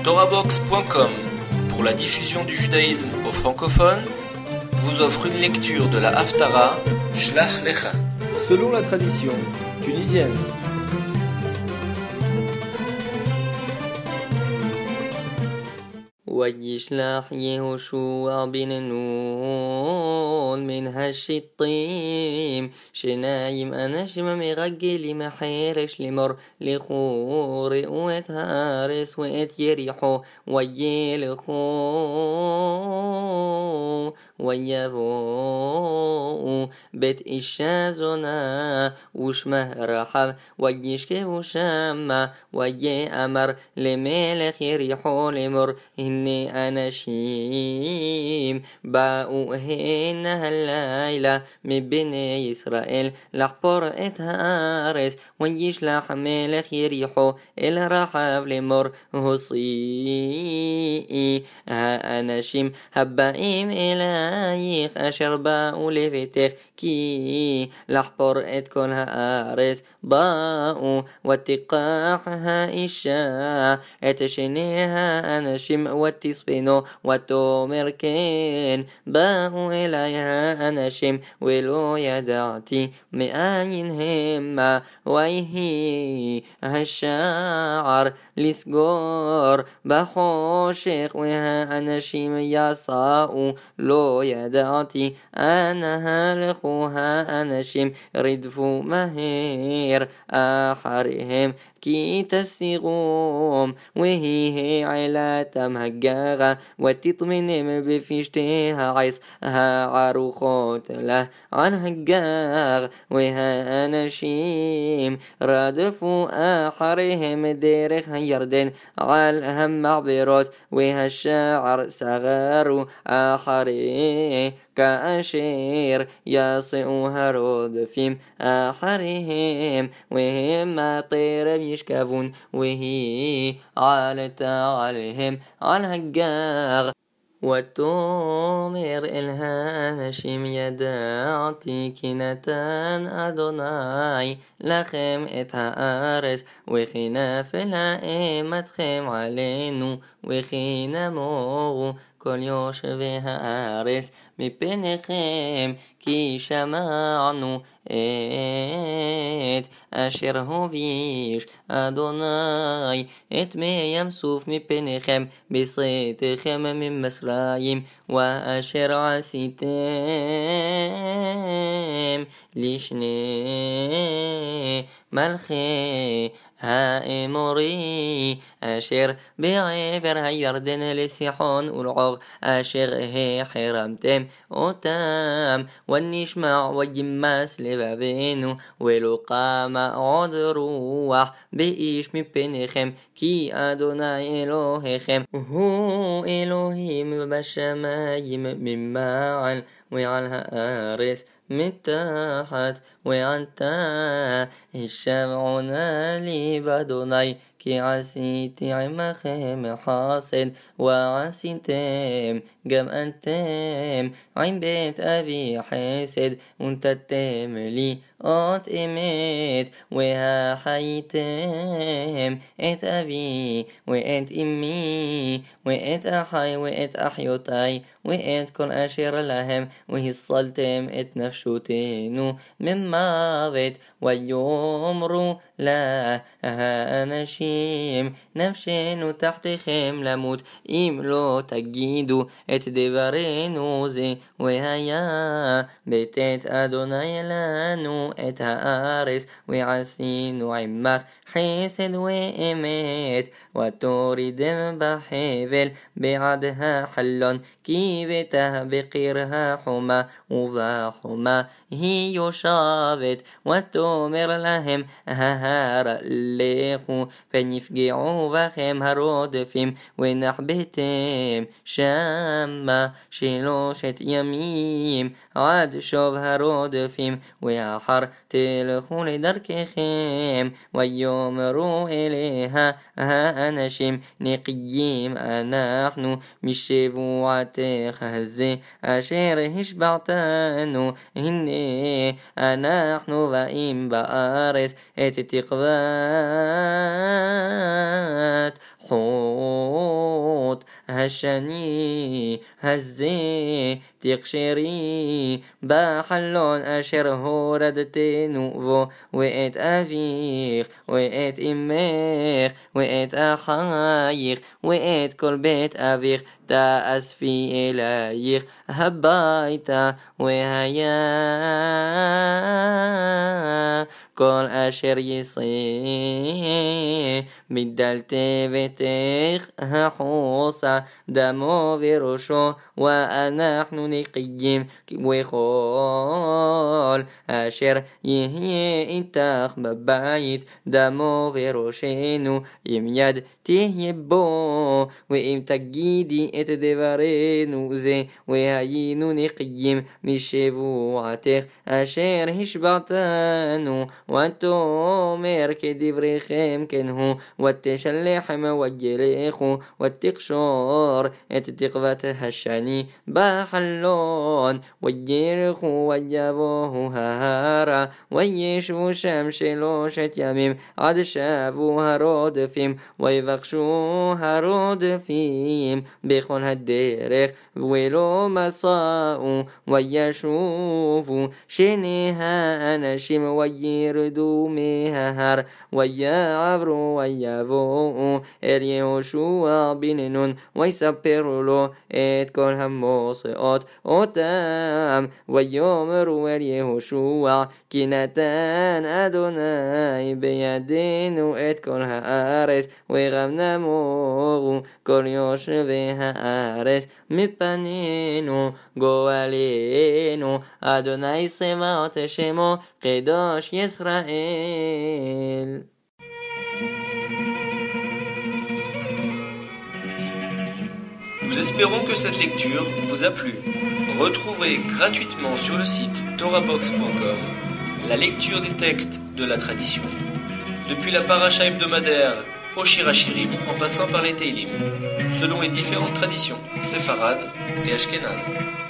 Torahbox.com, pour la diffusion du judaïsme aux francophones, vous offre une lecture de la Haftara Shlach Lecha, selon la tradition tunisienne. ويشلح يهوشع بن نون من هالشطيم شنايم أنشم مغجل محيرش لمر لخور وات هارس وات يريحو ويلخو ويبو بيت إشازنا وشمه رحب ويشكي وشامة ويأمر لملك يريحو لمر إني أناشيم باءوا هنا الليلة من بني إسرائيل لحبور إتهارس ويشلح ملك يريحو إلى رحب لمر هصي ها أناشيم هبائم إليك أشر باءوا لفتك كي لحبور إت كل هارس باءوا واتقاحها إشاء اتشنيها أناشيم وتصبنو وتومر كين باءوا إليها أناشيم ولو يدعتي مآين هما ويهي هالشعر لسجور بخوشك وها أناشيم يصاؤوا لو يدعتي أنا هلخوها أناشيم ردفوا مهير آخرهم كي تسيغوم وهي علاتم هجاغة وتطمنم بفشتها عيسها عروخوت له عن هجاغ وها أناشيم رادفوا آخرهم ديرخ يردن عالهم معبرات وها الشاعر صغار آخرين كأشير يصئوا هرود فيم آخرهم وهم طير يشكفون وهي عالت عليهم عن هجاغ وتومر الهانشم يدعتي كنتان أدوناي لخم إتهارس وخناف الأئمتخم علينو وخنمو كل يوشفي هارس مبنخم كي شمعنو أشر هوفيش أدوناي مي يمسوف مبنخم بصيتخم من مسرايم وأشر عسيتم لشني ملخي هائموري أشر بعبر هيردن لسيحون والعغ أشر هي حرمتم أتام والنشمع ويماس لبابينو ولو قام عود روح بإيش مبنخم كي أدوناي إلهيخم هو إلهيم بشمايم من معن وعلى هارس متاحت وعنتا الشمعنا لي بدوناي كي عسيتي عمخم حاصل وعسيتم جم أنتم عين بيت أبي حاسد وانت تملي قط إمت وها حيتم ات أبي وات إمي وات أحي وات أحيوتاي وات كل أشير لهم وهي الصلتم ات نفشوتينو من مابت ويومرو لا ها أناشيم نفشينو تحتخم لموت إم لو تجيدو ات دبرينو زي وهيا بيتت أدوناي لانو ات هارس وعسينو عمخ حسد وإمت وتوريدم بحبل بعدها حلون كيبته بقيرها حما وضاحما هي يشابت وتؤمر لهم ههار ليخو فنفجعوا بخم هرود فيم ونحبتم شاما شلوشت يميم عاد شوف هرود فيم ويحر تلخوا لدركخم ويومروا إليها ها أناشم نقيم أنحن مشبوعتك هزي أشير هشبعتانو هني أنا אנחנו באים בארץ את תקוות חוט השני הזה תקשרי בחלון אשר הורדתנו בו ואת אביך ואת אמך ואת אחייך ואת כל בית אביך תאספי אלייך הביתה והיה כל אשר יצא מדלתי ביתך החוצה דמו וראשו ואנחנו נקיים וכל אשר יהיה איתך בבית דמו וראשנו עם יד תהיה בו ואם תגידי את דברנו זה והיינו נקיים משבועתך אשר השבעתנו ותאמר כדבריכם כן הוא ותשלחם וילכו ותקשור את תקוות השני בחלון וילכו ויבואו ההרה וישבו שם 3 ימים עד שבו הרודפים ויבקשו הרודפים בכל הדרך ולא מסעו וישובו 2 האנשים וירדו מההר ויעברו ויבואו אל יהושע בן נון ויספרו לו את כל המוצאות אותם ויאמרו אל יהושע כי נתן אדוני בידינו את כל הארץ וגם נמורו כל יושבי הארץ מפנינו גואלנו אדוני צבאות שמו קדוש ישראל. Nous espérons que cette lecture vous a plu. Retrouvez gratuitement sur le site torahbox.com la lecture des textes de la tradition, depuis la paracha hebdomadaire au Shirachirim en passant par les Teilim, selon les différentes traditions séfarades et ashkénazes.